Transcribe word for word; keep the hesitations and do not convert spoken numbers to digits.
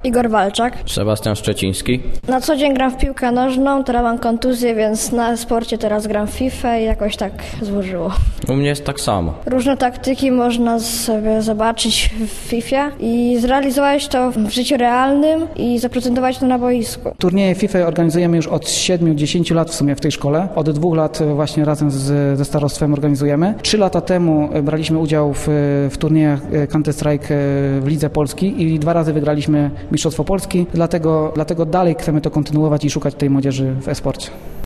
Igor Walczak. Sebastian Szczeciński. Na co dzień gram w piłkę nożną, teraz mam kontuzję, więc na sporcie teraz gram w FIFA i jakoś tak złożyło. U mnie jest tak samo. Różne taktyki można sobie zobaczyć w FIFA i zrealizować to w życiu realnym i zaprezentować to na boisku. Turnieje FIFA organizujemy już od siedmiu do dziesięciu lat w sumie w tej szkole. Od dwóch lat właśnie razem z, ze starostwem organizujemy. Trzy lata temu braliśmy udział w, w turniejach Counter-Strike w Lidze Polski i dwa razy wygraliśmy Mistrzostwo Polski. Dlatego, dlatego dalej chcemy to kontynuować i szukać tej młodzieży w e-sporcie.